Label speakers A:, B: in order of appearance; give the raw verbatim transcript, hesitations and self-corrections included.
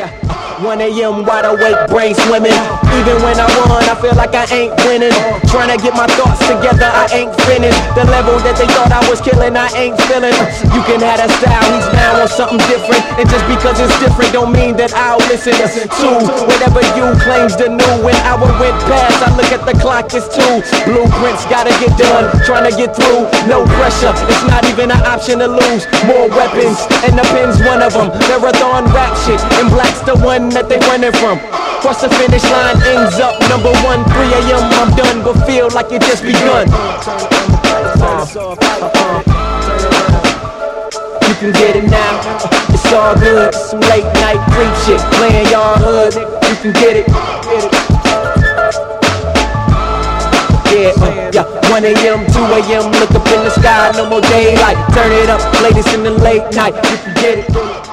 A: one A M wide awake, brain swimming. Even when I won, I feel like I ain't winning. Trying to get my thoughts together, I ain't finished. The level that they thought I was killing, I ain't feeling. You can have that style, he's now on something different. And just because it's different don't mean that I'll listen to whatever you claims the new. When hour went past, I look at the clock, it's two. Blueprints gotta get done, trying to get through. No pressure, it's not even an option to lose. More weapons, and the pen's one of them. Marathon rap shit, and black's the one that they running from. Cross the finish line, ends up number one. three A M I'm done, but feel like it just begun. uh, uh, You can get it now, uh, it's all good. Some late night free shit, playing y'all hood. You can get it, get it. Yeah, uh, yeah, one A M, two A M, look up in the sky, no more daylight. Turn it up, latest in the late night, you can get it.